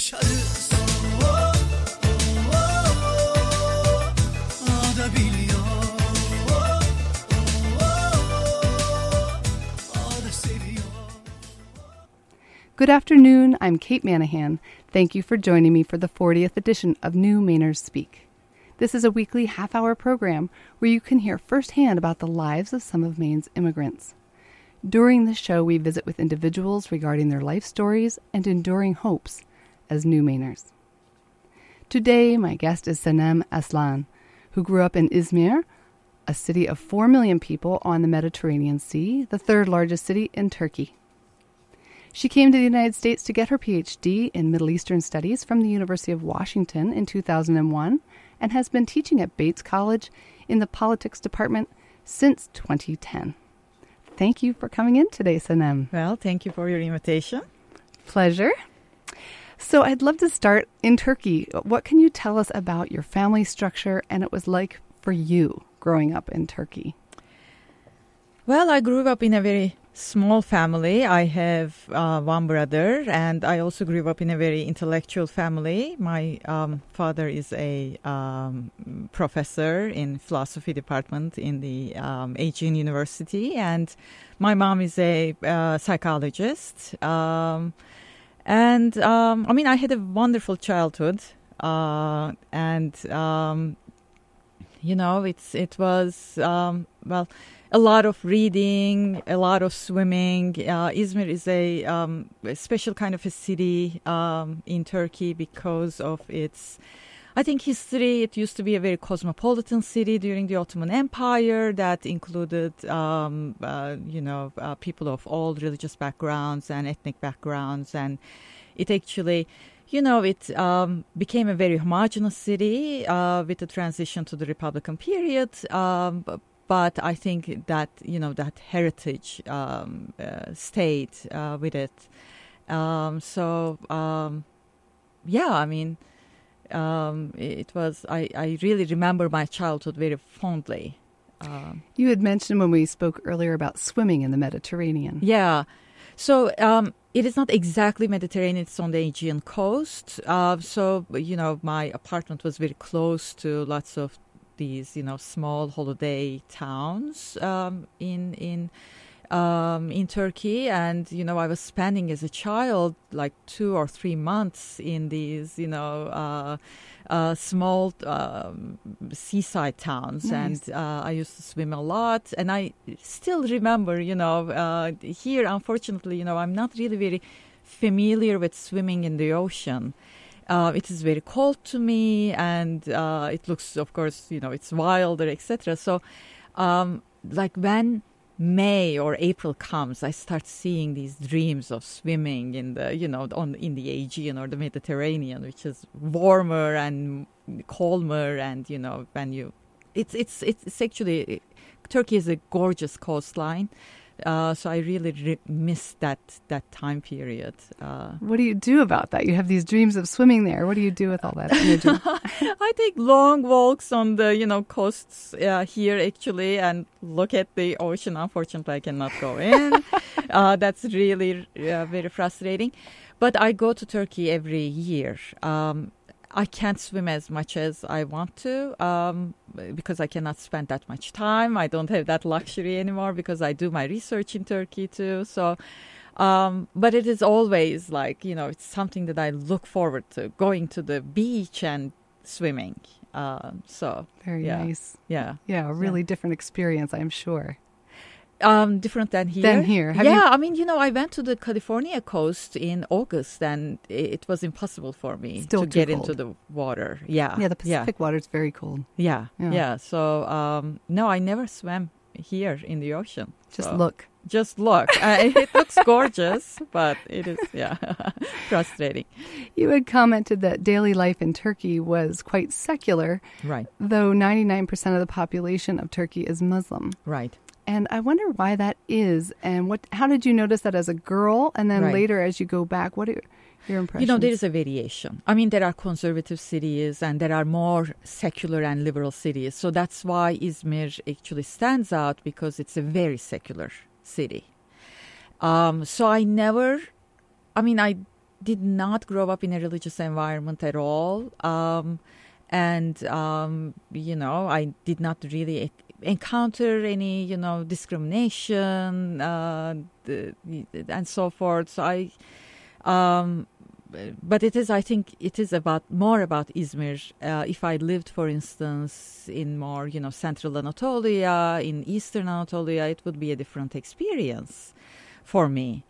yaşarız. Oh, oh, oh, oh, o da biliyor. Oh, oh, oh, o da seviyor. Good afternoon, I'm Kate Manahan. Thank you for joining me for the 40th edition of New Mainers Speak. This is a weekly half-hour program where you can hear firsthand about the lives of some of Maine's immigrants. During the show, we visit with individuals regarding their life stories and enduring hopes as New Mainers. Today, my guest is Sanem Aslan, who grew up in Izmir, a city of 4 million people on the Mediterranean Sea, the third largest city in Turkey. She came to the United States to get her PhD in Middle Eastern Studies from the University of Washington in 2001 and has been teaching at Bates College in the politics department since 2010. Thank you for coming in today, Sanem. Well, thank you for your invitation. Pleasure. So I'd love to start in Turkey. What can you tell us about your family structure and it was like for you growing up in Turkey? Well, I grew up in a very small family. I have one brother, and I also grew up in a very intellectual family. My father is a professor in philosophy department in the Aegean University, and my mom is a psychologist. I mean, I had a wonderful childhood, and you know, it was well, a lot of reading, a lot of swimming. Izmir is a special kind of a city in Turkey because of its, I think, history. It used to be a very cosmopolitan city during the Ottoman Empire that included, people of all religious backgrounds and ethnic backgrounds. And it actually, it became a very homogeneous city with the transition to the Republican period. But I think that, that heritage stayed with it. It was, I really remember my childhood very fondly. You had mentioned when we spoke earlier about swimming in the Mediterranean. Yeah. So it is not exactly Mediterranean, it's on the Aegean coast. My apartment was very close to lots of these, small holiday towns in Turkey, and I was spending as a child like 2 or 3 months in these, small seaside towns. Nice. And I used to swim a lot, and I still remember, here, unfortunately, I'm not really very familiar with swimming in the ocean. It is very cold to me, and it looks, of course, it's wilder, etc. So, when May or April comes, I start seeing these dreams of swimming in the, in the Aegean or the Mediterranean, which is warmer and calmer, and it's actually, Turkey is a gorgeous coastline. So I really miss that time period. What do you do about that? You have these dreams of swimming there. What do you do with all that energy? I take long walks on the coasts here actually, and look at the ocean. Unfortunately, I cannot go in. That's really very frustrating. But I go to Turkey every year. I can't swim as much as I want to because I cannot spend that much time. I don't have that luxury anymore because I do my research in Turkey too. So, but it is always like, it's something that I look forward to, going to the beach and swimming. Very nice. Yeah. Yeah, a really different experience, I'm sure. Different than here. I went to the California coast in August, and it was impossible for me to get into the water. Yeah, the Pacific water is very cold. Yeah. So no, I never swam here in the ocean. Just look. It looks gorgeous, but it is frustrating. You had commented that daily life in Turkey was quite secular, right? Though 99% of the population of Turkey is Muslim, right? And I wonder why that is, and how did you notice that as a girl, and then later as you go back, what are your impressions? There is a variation. I mean, there are conservative cities and there are more secular and liberal cities. So that's why Izmir actually stands out, because it's a very secular city. So I did not grow up in a religious environment at all. I did not really encounter any, discrimination and so forth. So but I think it is more about Izmir. If I lived, for instance, in more, central Anatolia, in eastern Anatolia, it would be a different experience for me.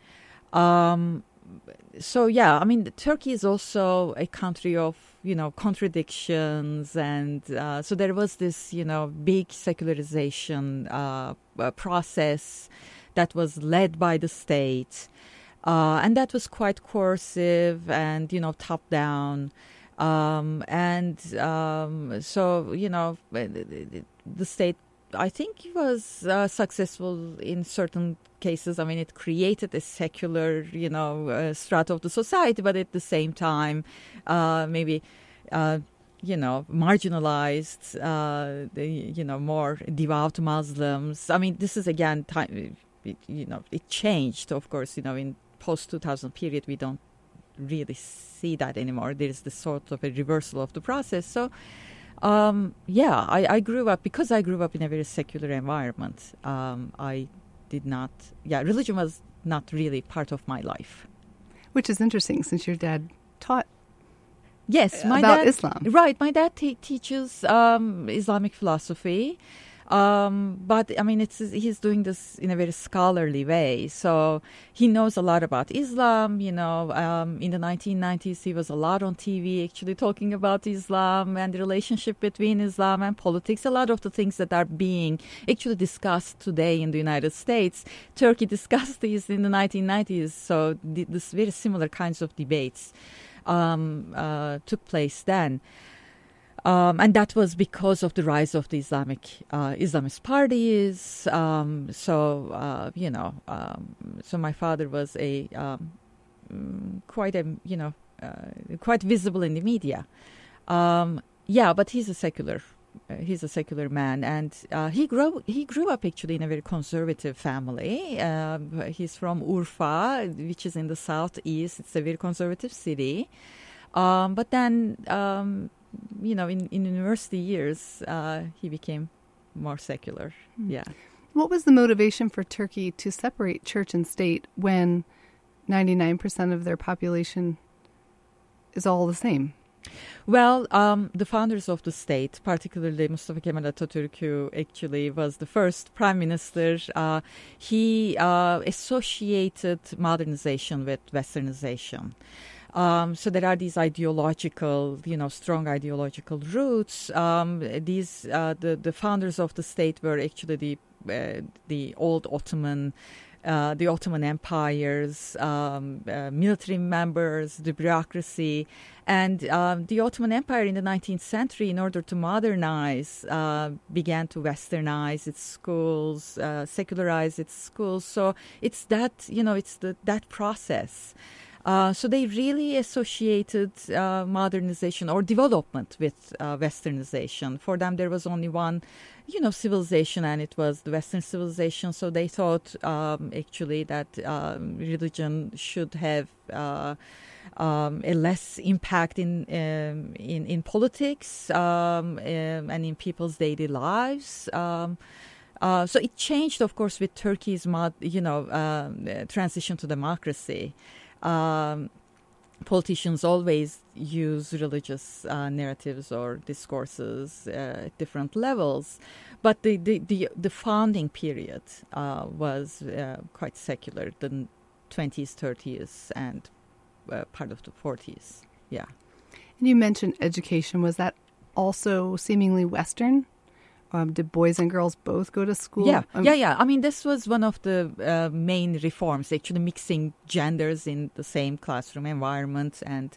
Turkey is also a country of, contradictions. And so there was this, big secularization process that was led by the state. And that was quite coercive and, top down. The state, I think, was successful in certain cases. I mean, it created a secular, strata of the society, but at the same time, marginalized, more devout Muslims. I mean, this is, again, time, it changed, of course, in post-2000 period, we don't really see that anymore. There is this sort of a reversal of the process. So, I grew up, because I grew up in a very secular environment. Religion was not really part of my life. Which is interesting, since your dad taught about Islam. Right, my dad teaches Islamic philosophy. But I mean, he's doing this in a very scholarly way. So he knows a lot about Islam. In the 1990s, he was a lot on TV actually talking about Islam and the relationship between Islam and politics. A lot of the things that are being actually discussed today in the United States, Turkey discussed these in the 1990s. So this very similar kinds of debates took place then. And that was because of the rise of the Islamist parties. So my father was quite visible in the media. But he's a secular man, and he grew up actually in a very conservative family. He's from Urfa, which is in the southeast. It's a very conservative city. But then, in university years, he became more secular. Yeah. What was the motivation for Turkey to separate church and state when 99% of their population is all the same? Well, the founders of the state, particularly Mustafa Kemal Atatürk, who actually was the first prime minister, he associated modernization with westernization. So there are these ideological, strong ideological roots. The founders of the state were actually the old Ottoman Empire's military members, the bureaucracy, and the Ottoman Empire in the 19th century, in order to modernize, began to westernize its schools, secularize its schools. So it's that, that process. So they really associated modernization or development with westernization. For them, there was only one, civilization, and it was the Western civilization. So they thought actually that religion should have a less impact in politics and in people's daily lives. So it changed, of course, with Turkey's transition to democracy. Politicians always use religious narratives or discourses at different levels, but the founding period was quite secular, the 20s, 30s, and part of the 40s. Yeah. And you mentioned education. Was that also seemingly Western? Did boys and girls both go to school? Yeah. I mean, this was one of the main reforms, actually mixing genders in the same classroom environment and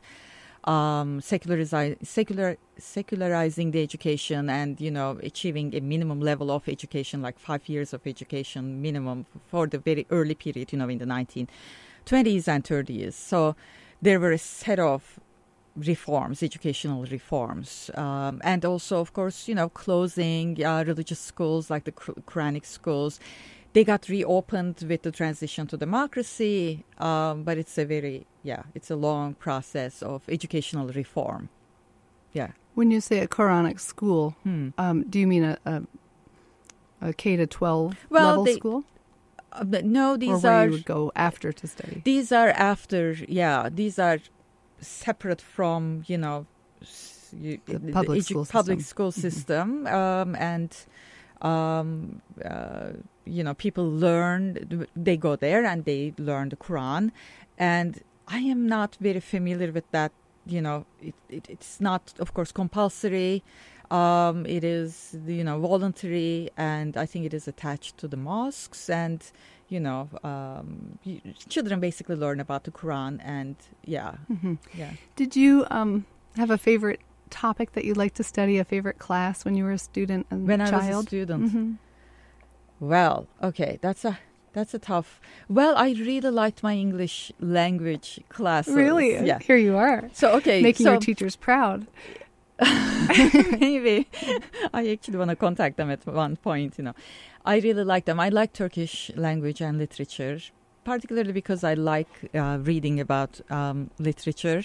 secularizing the education and, achieving a minimum level of education, like 5 years of education minimum for the very early period, in the 1920s and 30s. So there were a set of reforms, educational reforms, and also, of course, closing religious schools like the Quranic schools. they got reopened with the transition to democracy, but it's a long process of educational reform. Yeah. When you say a Quranic school, do you mean a K to 12 level school? But no, or these where are you would go after to study? these are after. Yeah, these are separate from The public school system. public school system, and people learn. They go there and they learn the Quran, and I am not very familiar with that. It's not, of course, compulsory. It is, voluntary, and I think it is attached to the mosques. And, children basically learn about the Quran. And, yeah. Did you have a favorite topic that you liked to study, a favorite class when you were a student and When child? I was a student? Well, okay, that's a tough. Well, I really liked my English language classes. Really? Yeah. Here you are. So, okay. Making your teachers proud. Maybe. I actually want to contact them at one point, I really like them. I like Turkish language and literature, particularly because I like reading about literature.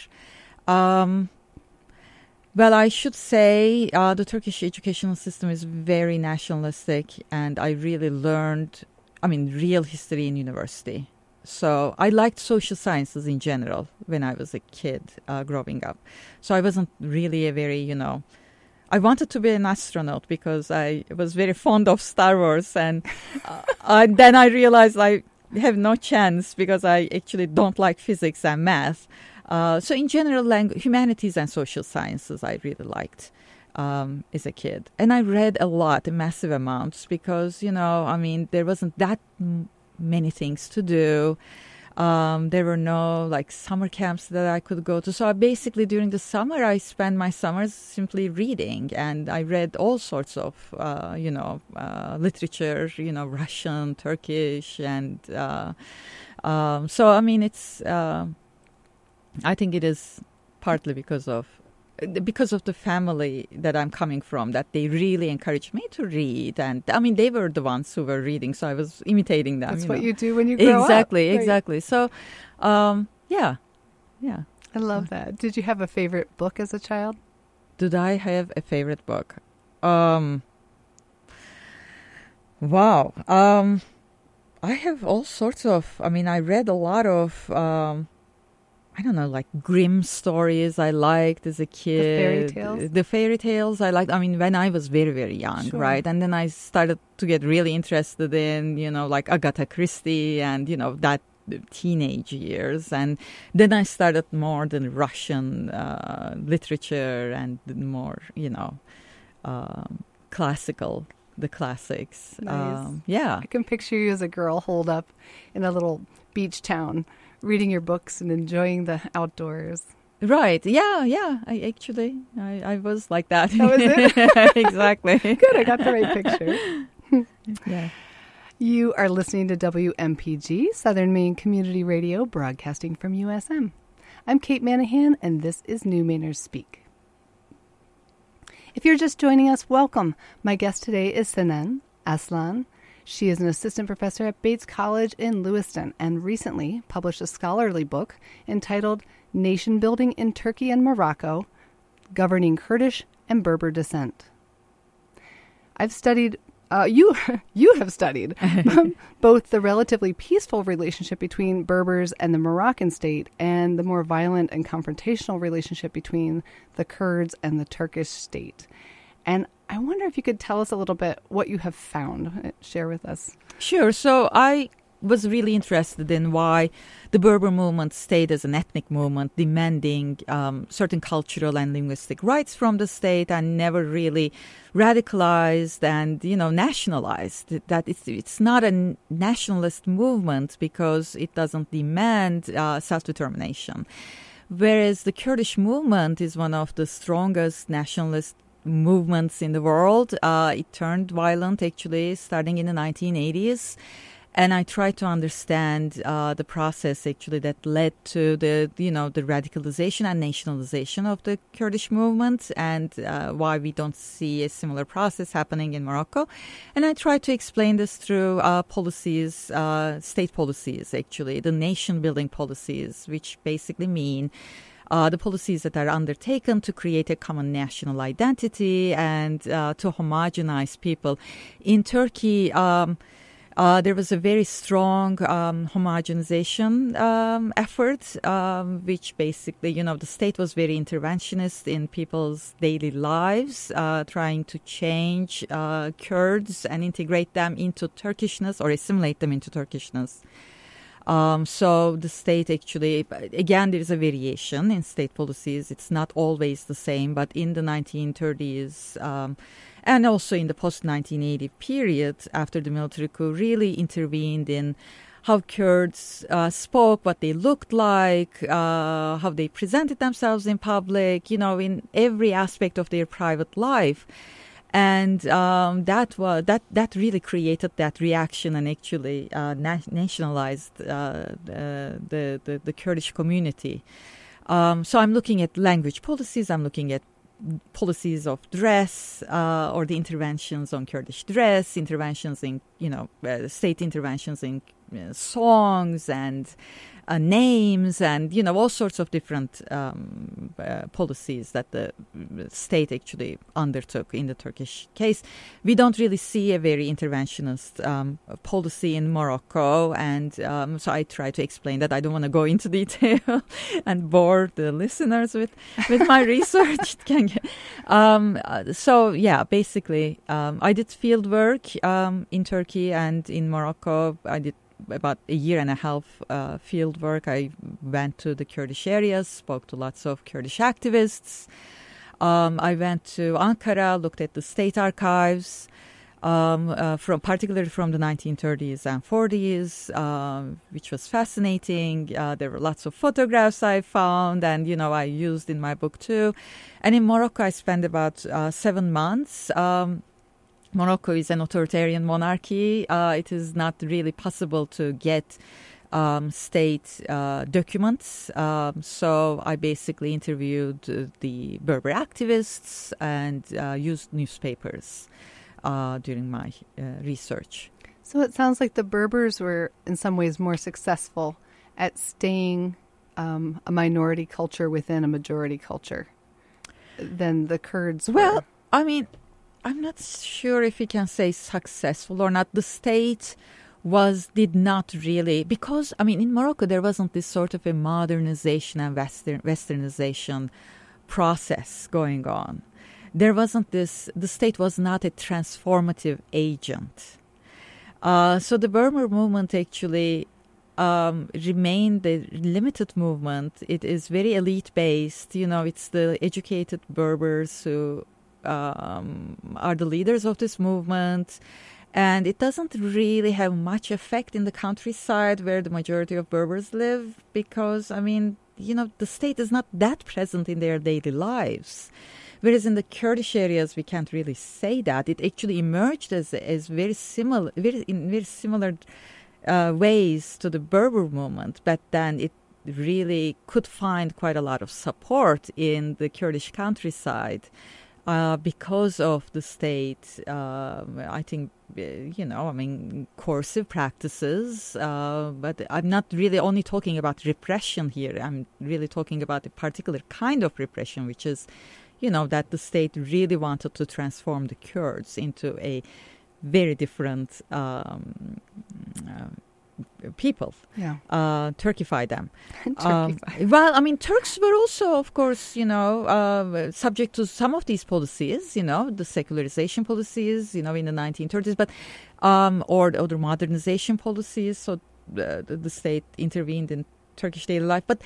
Well, I should say the Turkish educational system is very nationalistic, and I really learned, real history in university. So I liked social sciences in general when I was a kid growing up. So I wasn't really a very, I wanted to be an astronaut because I was very fond of Star Wars. And then I realized I have no chance because I actually don't like physics and math. So in general, humanities and social sciences I really liked as a kid. And I read a lot, massive amounts, because, there wasn't that many things to do. There were no summer camps that I could go to. So basically during the summer, I spent my summers simply reading, and I read all sorts of, literature, Russian, Turkish, and it's. I think it is partly because of the family that I'm coming from, that they really encouraged me to read. And they were the ones who were reading, so I was imitating them. That's what you do when you grow up. Exactly. So, yeah. I love that. Did you have a favorite book as a child? Did I have a favorite book? Wow. I have all sorts of, I read a lot of, Grimm stories I liked as a kid. The fairy tales I liked. When I was very, very young, Sure. right? And then I started to get really interested in, Agatha Christie and, that teenage years. And then I started more the Russian literature and the more, classical, the classics. Nice. Yeah. I can picture you as a girl holed up in a little beach town, reading your books and enjoying the outdoors. Right. Yeah. I was like that. That was it? Exactly. Good. I got the right picture. Yeah. You are listening to WMPG, Southern Maine Community Radio, broadcasting from USM. I'm Kate Manahan, and this is New Mainers Speak. If you're just joining us, welcome. My guest today is Senan Aslan. She is an assistant professor at Bates College in Lewiston and recently published a scholarly book entitled Nation Building in Turkey and Morocco, Governing Kurdish and Berber Descent. I've studied, you have studied both the relatively peaceful relationship between Berbers and the Moroccan state and the more violent and confrontational relationship between the Kurds and the Turkish state. And I wonder if you could tell us a little bit what you have found. Share with us. Sure. So I was really interested in why the Berber movement stayed as an ethnic movement, demanding certain cultural and linguistic rights from the state, and never really radicalized and, nationalized. That it's not a nationalist movement because it doesn't demand self-determination. Whereas the Kurdish movement is one of the strongest nationalist movements in the world. It turned violent, actually, starting in the 1980s. And I try to understand the process actually that led to the radicalization and nationalization of the Kurdish movement, and why we don't see a similar process happening in Morocco. And I try to explain this through policies, state policies, actually, the nation-building policies, which basically mean the policies that are undertaken to create a common national identity and to homogenize people. In Turkey, there was a very strong homogenization effort, which basically, the state was very interventionist in people's daily lives, trying to change Kurds and integrate them into Turkishness or assimilate them into Turkishness. So the state actually, again, there is a variation in state policies. It's not always the same, but in the 1930s, and also in the post-1980 period after the military coup, really intervened in how Kurds spoke, what they looked like, how they presented themselves in public, in every aspect of their private life. And that really created that reaction and actually nationalized the Kurdish community. So I'm looking at language policies. I'm looking at policies of dress, or the interventions on Kurdish dress, interventions in state interventions in songs and names, and all sorts of different policies that the state actually undertook. In the Turkish case, we don't really see a very interventionist policy in Morocco, and so I try to explain that. I don't want to go into detail and bore the listeners with my research. So yeah, basically I did field work in Turkey and in Morocco. I did about a year and a half field work. I went to the Kurdish areas, spoke to lots of Kurdish activists. I went to Ankara, looked at the state archives, particularly from the 1930s and 40s, which was fascinating. There were lots of photographs I found, and I used in my book too. And in Morocco, I spent about 7 months. Morocco is an authoritarian monarchy. It is not really possible to get state documents. So I basically interviewed the Berber activists and used newspapers during my research. So it sounds like the Berbers were in some ways more successful at staying a minority culture within a majority culture than the Kurds were. Well, I mean, I'm not sure if we can say successful or not. The state did not really, because, in Morocco, there wasn't this sort of a modernization and westernization process going on. There wasn't this, the state was not a transformative agent. So the Berber movement actually remained a limited movement. It is very elite-based. It's the educated Berbers who are the leaders of this movement, and it doesn't really have much effect in the countryside where the majority of Berbers live, because the state is not that present in their daily lives. Whereas in the Kurdish areas, we can't really say that. It actually emerged as very similar, in very similar ways to the Berber movement, but then it really could find quite a lot of support in the Kurdish countryside. Because of the state, I think, coercive practices. But I'm not really only talking about repression here. I'm really talking about a particular kind of repression, which is, that the state really wanted to transform the Kurds into a very different people, Turkify them. Turks were also, of course, subject to some of these policies, the secularization policies, in the 1930s, but or the modernization policies. So the state intervened in Turkish daily life, but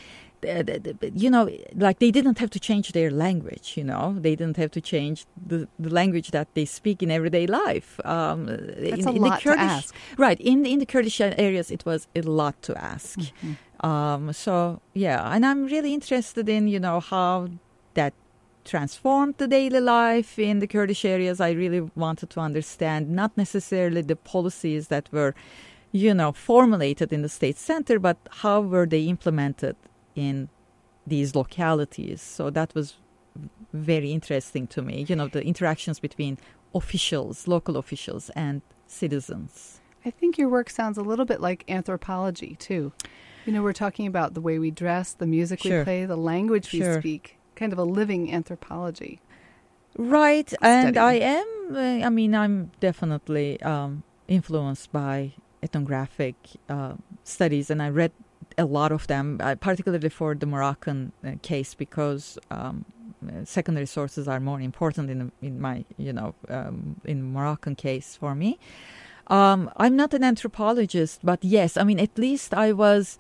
they didn't have to change their language. They didn't have to change the language that they speak in everyday life. That's a lot to ask, right? In the Kurdish areas, it was a lot to ask. Mm-hmm. So yeah, and I'm really interested in how that transformed the daily life in the Kurdish areas. I really wanted to understand not necessarily the policies that were formulated in the state center, but how were they implemented in these localities? So that was very interesting to me, the interactions between officials, local officials, and citizens. I think your work sounds a little bit like anthropology, too. We're talking about the way we dress, the music we play, the language we speak, kind of a living anthropology. Right, and I'm definitely influenced by ethnographic studies, and I read a lot of them, particularly for the Moroccan case, because secondary sources are more important in my in Moroccan case for me. I'm not an anthropologist, but yes, at least I was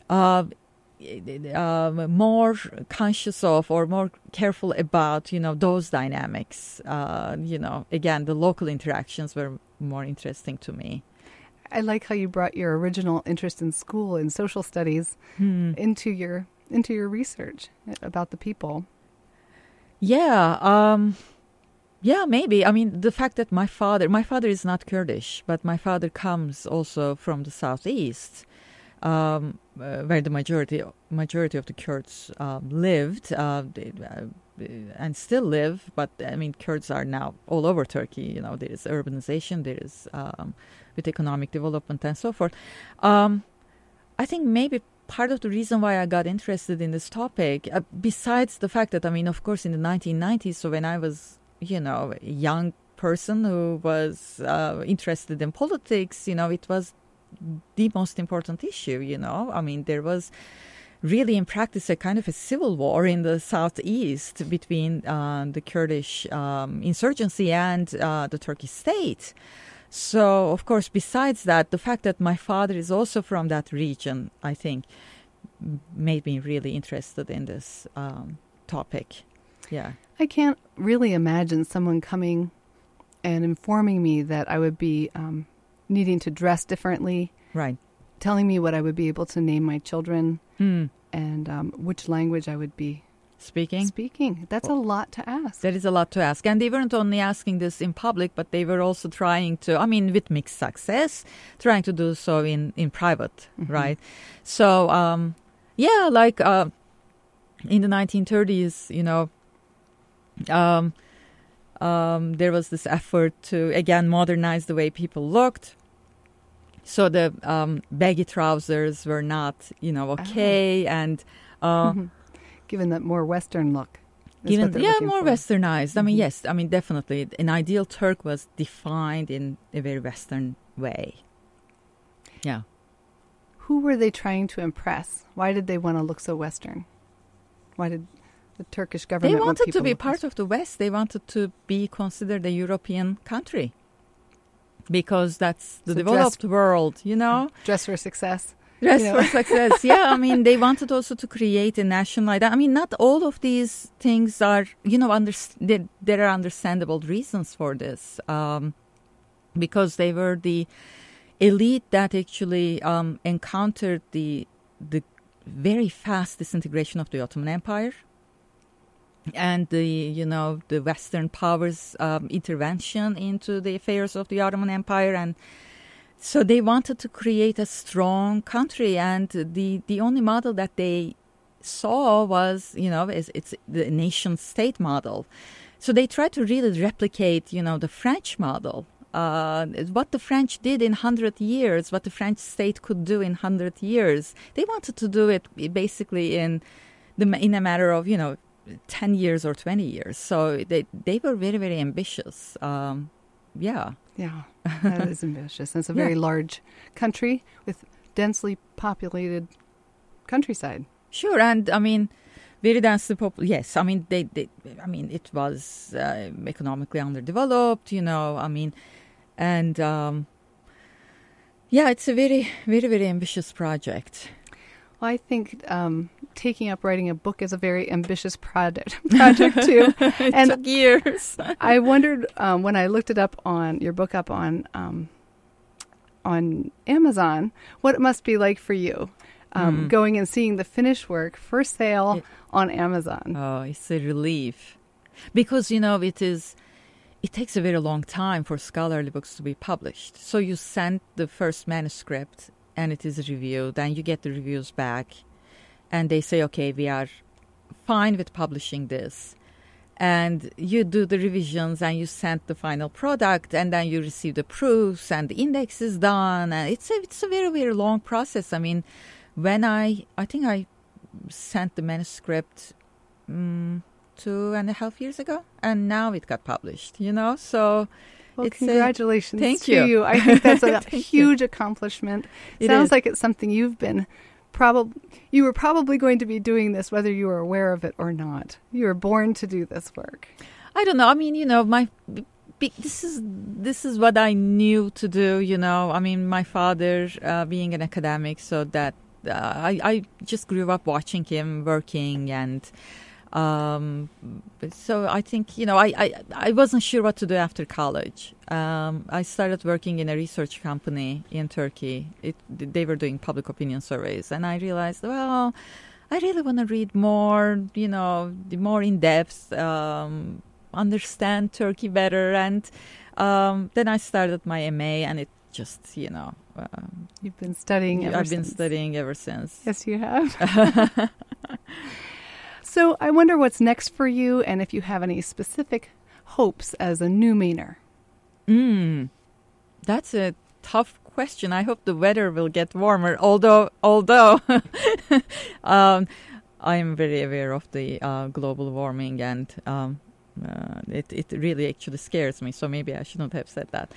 more conscious of or more careful about those dynamics. Again, the local interactions were more interesting to me. I like how you brought your original interest in school and social studies into your research about the people. Yeah, maybe. The fact that my father is not Kurdish, but my father comes also from the southeast, where the majority of the Kurds lived and still live. But Kurds are now all over Turkey. There is urbanization, there is with economic development and so forth. I think maybe part of the reason why I got interested in this topic, besides the fact that, of course, in the 1990s, so when I was, a young person who was interested in politics, it was the most important issue, there was really in practice a kind of a civil war in the southeast between the Kurdish insurgency and the Turkish state. So, of course, besides that, the fact that my father is also from that region, I think, made me really interested in this topic. Yeah. I can't really imagine someone coming and informing me that I would be needing to dress differently. Right. Telling me what I would be able to name my children and which language I would be Speaking. That's a lot to ask. That is a lot to ask. And they weren't only asking this in public, but they were also trying to, with mixed success, trying to do so in private, right? So, in the 1930s, there was this effort to, again, modernize the way people looked. So the baggy trousers were not, okay. And given that more Western look. More westernized. Yes, definitely. An ideal Turk was defined in a very Western way. Yeah. Who were they trying to impress? Why did they want to look so Western? Why did the Turkish government want people to be look part of the West. They wanted to be considered a European country because that's the developed world, Dress for success. For success, yeah. They wanted also to create a national identity. Not all of these things are, there are understandable reasons for this, because they were the elite that actually encountered the very fast disintegration of the Ottoman Empire and the Western powers' intervention into the affairs of the Ottoman Empire. And so they wanted to create a strong country, and the only model that they saw was, it's the nation-state model. So they tried to really replicate, the French model. What the French did in 100 years, what the French state could do in 100 years, they wanted to do it basically in a matter of, 10 years or 20 years. So they were very, very ambitious. Yeah, that is ambitious. It's a very large country with densely populated countryside. Sure, and very densely populated. Yes, it was economically underdeveloped. And it's a very, very, very ambitious project. Well, I think taking up writing a book is a very ambitious project too. It took years. I wondered when I looked it up your book up on Amazon, what it must be like for you going and seeing the finished work for sale on Amazon. Oh, it's a relief because it is it takes a very long time for scholarly books to be published. So you send the first manuscript and it is reviewed, and you get the reviews back, and they say, okay, we are fine with publishing this. And you do the revisions and you send the final product, and then you receive the proofs and the index is done. And it's a very, very long process. I mean, when I think I sent the manuscript 2.5 years ago, and now it got published, so Well, it's congratulations thank to you. you. I think that's a Thank huge accomplishment. It Sounds is. like it's something you've been you were probably going to be doing this whether you were aware of it or not. You were born to do this work. I don't know. I mean, this is what I knew to do. I mean, my father being an academic, so that I just grew up watching him working, and so I think I wasn't sure what to do after college. I started working in a research company in Turkey. They were doing public opinion surveys, and I realized, well, I really want to read more, the more in depth, understand Turkey better, and then I started my MA, and it just You've been studying ever I've been since. studying ever since. Yes, you have. So I wonder what's next for you, and if you have any specific hopes as a new Mainer. That's a tough question. I hope the weather will get warmer, although I am very aware of the global warming, and it really actually scares me, so maybe I shouldn't have said that.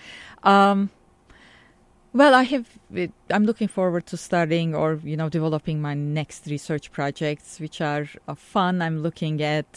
Well, I'm looking forward to starting or, developing my next research projects, which are fun. I'm looking at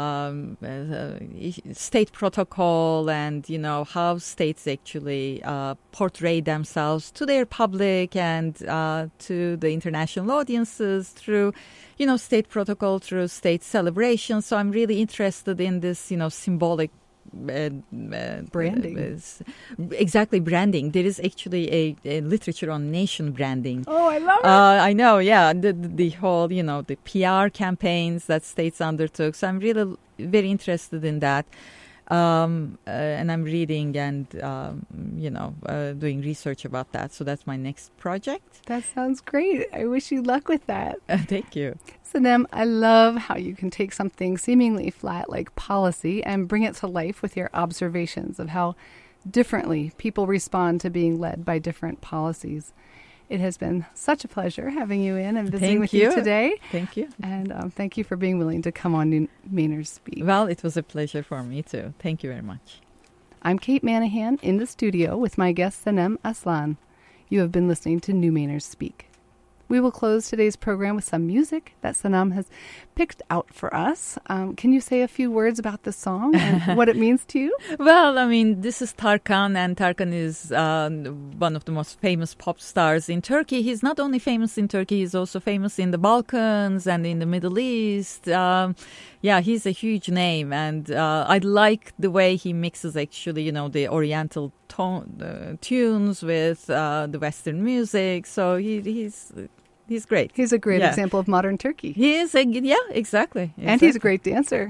state protocol and, how states actually portray themselves to their public and to the international audiences through, state protocol, through state celebrations. So I'm really interested in this, symbolic Branding. Exactly, branding. There is actually a literature on nation branding. Oh, I love it. I know, yeah. The whole, the PR campaigns that states undertook. So I'm really very interested in that. And I'm reading and, doing research about that. So that's my next project. That sounds great. I wish you luck with that. Thank you. Sanem, I love how you can take something seemingly flat like policy and bring it to life with your observations of how differently people respond to being led by different policies. It has been such a pleasure having you in and visiting with you today. Thank you. And thank you for being willing to come on New Mainers Speak. Well, it was a pleasure for me too. Thank you very much. I'm Kate Manahan in the studio with my guest Sanem Aslan. You have been listening to New Mainers Speak. We will close today's program with some music that Sanem has picked out for us. Can you say a few words about this song and what it means to you? Well, I mean, this is Tarkan, and Tarkan is one of the most famous pop stars in Turkey. He's not only famous in Turkey, he's also famous in the Balkans and in the Middle East. He's a huge name, and I like the way he mixes actually, the Oriental tunes with the Western music. So he's great. He's a great example of modern Turkey. He is, exactly. And he's a great dancer.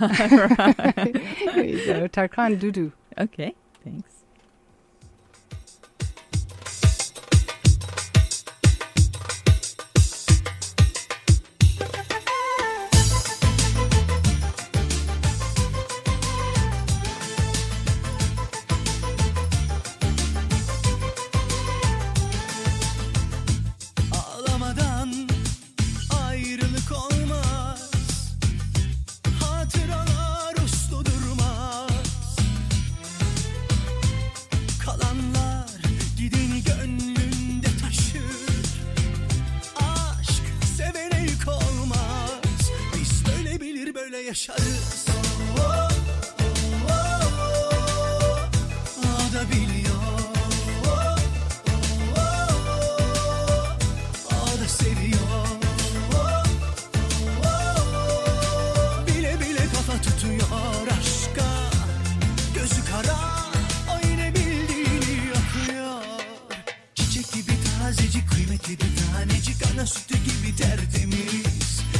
Here you go, Tarkan Dudu. Okay, thanks. Ağlamadan ayrılık olmaz, hatıralar uslu durmaz. Kalanlar gideni gönlünde taşır. Aşk sevene yük olmaz, biz böyle bilir böyle yaşarız. Oh, oh, oh, oh. O da biliyor. Seviyor. Bile bile kafa tutuyor aşka. Gözü kara, o yine bildiğini yapıyor. Çiçek gibi tazecik, kıymetli bir tanecik, ana sütü gibi tertemiz.